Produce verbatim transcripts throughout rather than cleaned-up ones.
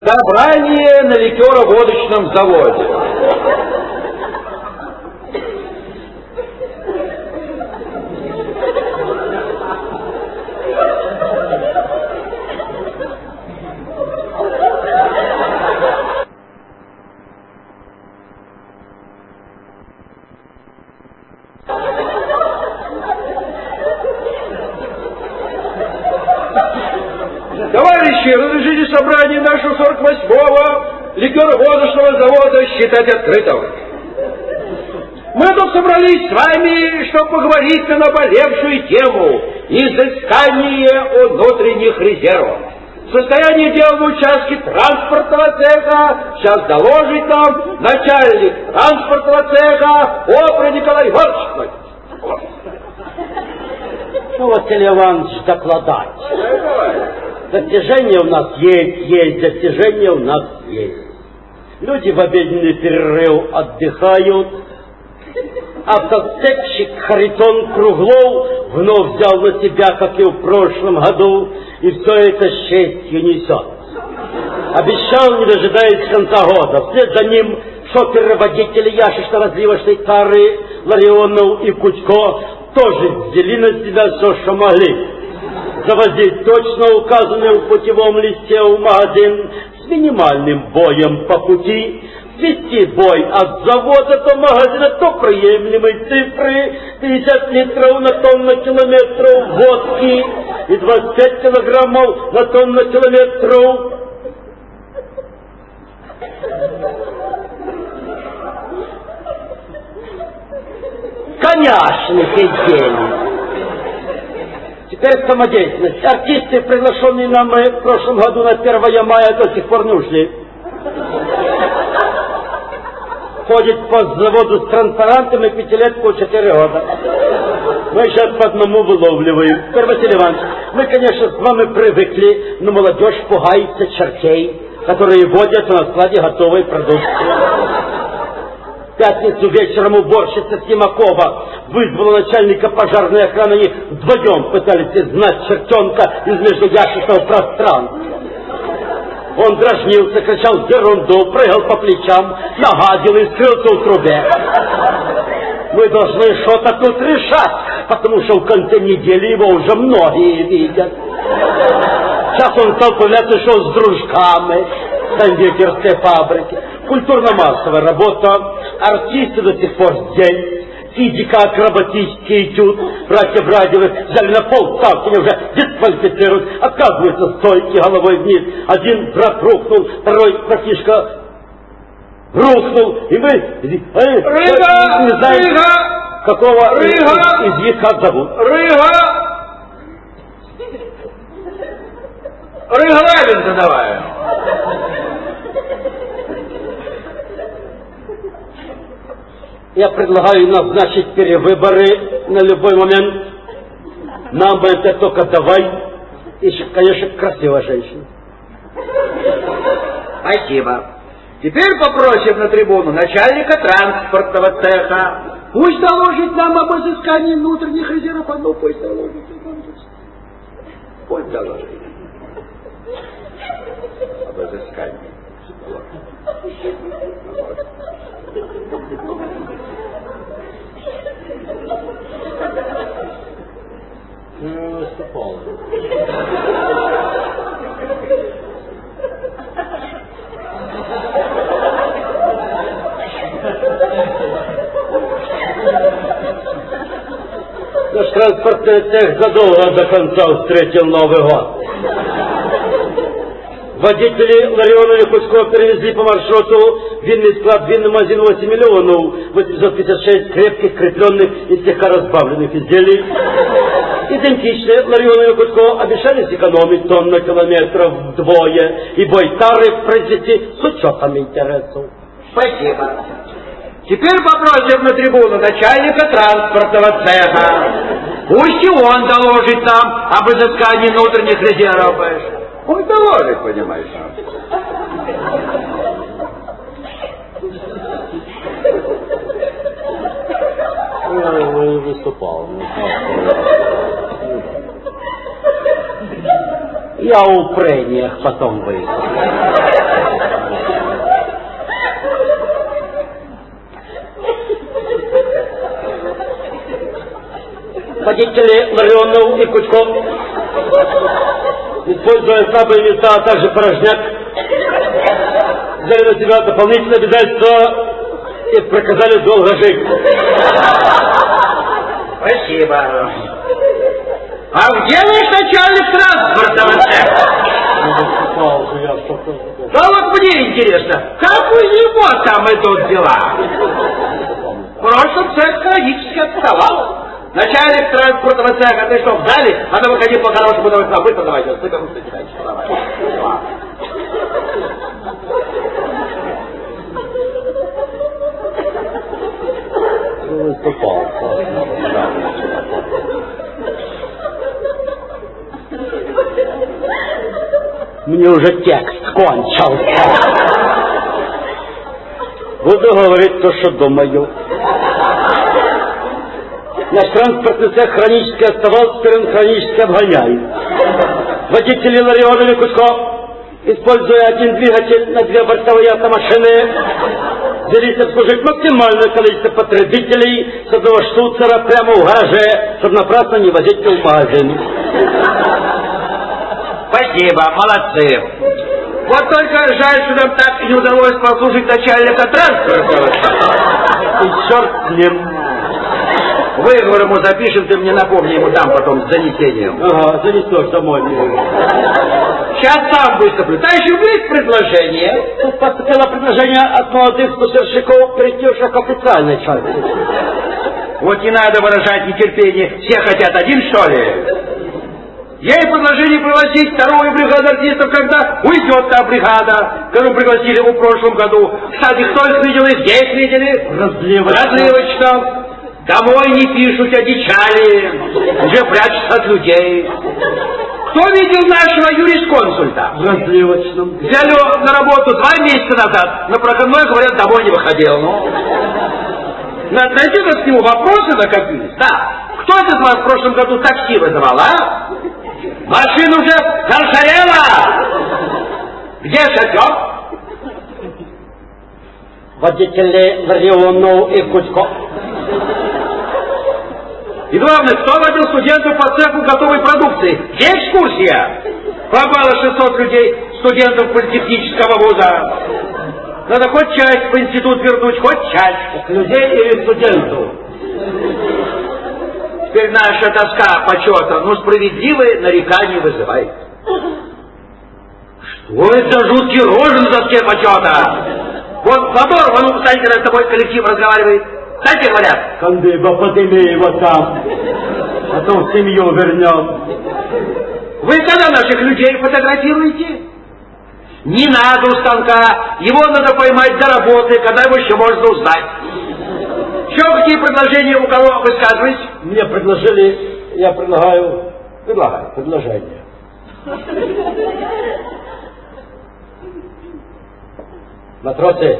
Собрание на ликероводочном заводе. Товарищи, разрешите собрание нашего сорок восьмого ликероводочного завода считать открытым. Мы тут собрались с вами, чтобы поговорить на наболевшую тему изыскания внутренних резервов. Состояние дел на участке транспортного цеха сейчас доложит нам начальник транспортного цеха Опра Николай Иванович. Ну, Василий Иванович, докладать. Достижения у нас есть, есть, достижения у нас есть. Люди в обеденный перерыв отдыхают. Автоцепщик Харитон Круглов вновь взял на себя, как и в прошлом году, и все это с честью несет. Обещал, не дожидаясь конца года. Вслед за ним шоферы-водители яшечно-разливочной тары Ларионов и Кучко тоже взяли на себя все, что могли. Завозить точно указанный в путевом листе в магазин с минимальным боем по пути, ввести бой от завода до магазина до приемлемой цифры пятьдесят литров на тонну-километров водки и двадцать пять килограммов на тонну-километров. Коняшных изделий. Теперь самодеятельность. Артисты, приглашенные нам в прошлом году на первое мая, до сих пор не ушли. Ходит по заводу с транспарантами пятилетку четыре года. Мы сейчас по одному выловливаем. Теперь, Василий Иванович, мы, конечно, с вами привыкли, но молодежь пугается чертей, которые водят на складе готовой продукции. В пятницу вечером уборщица Симакова вызвала начальника пожарной охраны, они вдвоем пытались изгнать чертенка из междуящичного пространства. Он дразнился, кричал ерунду, прыгал по плечам, нагадил и скрылся в трубе. Мы должны что-то тут решать, потому что в конце недели его уже многие видят. Сейчас он стал появляться еще с дружками в кондитерской фабрике. Культурно-массовая работа, артисты до сих пор здесь, физико-акробатический этюд, братья Брадевы взяли на полставки, уже дисквалифицируют, отказываются стойки головой вниз. Один брат рухнул, второй братишка рухнул, и мы Рыга, не знаем, Рыга, какого Рыга, из них как зовут. Рыга! Рыга Лавин задавай! Я предлагаю назначить перевыборы на любой момент. Нам бы это только давай. И, конечно, красивая женщина. Спасибо. Теперь попросим на трибуну начальника транспортного цеха. Пусть доложит нам об изыскании внутренних резервов. А ну, пусть доложит. Пусть доложит. Об изыскании. Ну, выступал. Наш транспортный цех задолго до конца встретил Новый год. Водители Ларионова и Кучко перевезли по маршруту винный склад, винный магазин восемь миллионов восемьсот пятьдесят шесть крепких, крепленных и слегка разбавленных изделий. Идентичные Ларионов и Кучко обещали сэкономить тонну километров вдвое и бой тары произвести с учетом интересов. Спасибо. Теперь попросим на трибуну начальника транспортного цеха. Пусть и он доложит нам об изыскании внутренних резервов. Он доложит, понимаешь. Ну, выступал. Я у прениях потом выйду. Водители Ларионов и Кучков, используя слабые места, а также порожняк, взяли на себя дополнительные обязательства и проказали долго жить. Спасибо. А где наш начальник транспортного цеха? Да вот мне интересно, как у него там идут дела? В прошлом цех хронически отставал. Начальник транспортного цеха, ты что, в зале? А ну выходи по-хорошему, давай сюда, быстро давай, ты кому что читаешь, давай. Выступал. Мне уже текст кончился. Буду говорить то, что думаю. Наш транспортный цех хронически оставался, теперь он хронически обгоняет. Водители Ларионов и Кучков, используя один двигатель на две бортовые автомашины, взялись обслужить максимальное количество потребителей с одного штуцера прямо в гараже, чтобы напрасно не возить в магазин. Спасибо, молодцы. Вот только жаль, что нам так и не удалось послушать начальника транспорта. И черт с ним. Выговор ему запишем, ты мне напомни ему там потом с занесением. Ага, занесешь домой. Сейчас сам выступлю. Да еще есть предложение. Тут поступило предложение от молодых поставщиков, прийти к официальной части. Вот не надо выражать нетерпение. Все хотят один, что ли? Я и предложение пригласить вторую бригаду артистов, когда уйдет та бригада, которую пригласили в прошлом году. Кстати, кто их видел и где их видели? Разливочно. Разливочно. Домой не пишут, одичали, уже прячутся от людей. Кто видел нашего юрисконсульта? В разливочном. Взяли на работу два месяца назад, на проходной, говорят, домой не выходил. Ну, найдите к нему вопросы накопились. Да. Кто из вас в прошлом году такси вызывал, а? Машина уже заржавела. Где шофер? Водители Ларионов и Кучков. И главное, кто водил студентов по цеху готовой продукции? Где экскурсия? Пропало шестьсот людей, студентов политехнического вуза. Надо хоть часть в институт вернуть, хоть часть. Людей или студентов? Теперь наша тоска почета, ну, справедливые нарекания вызывает. Что это за жуткий рожен в доске почета? Вот Федор, он, кстати, когда с тобой коллектив разговаривает. Так и говорят. Кандыба, подними его там, а то в семью вернем. Вы когда наших людей фотографируете? Не надо у станка, его надо поймать до работы, когда его еще можно узнать. Еще какие предложения у кого высказывать? Мне предложили, я предлагаю, предлагаю, предложение. Матросы,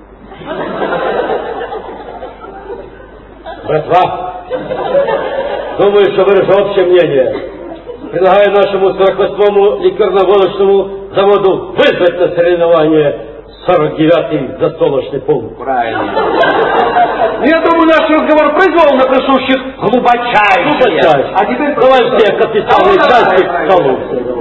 братва, думаю, что выражу общее мнение. Предлагаю нашему сорок восьмому ликерно-водочному заводу вызвать на соревнование сорок девятый засолочный пункт. Правильно. Я думаю, наш разговор произвел на присущих глубочайшее. А теперь давай все к официальной части к столу.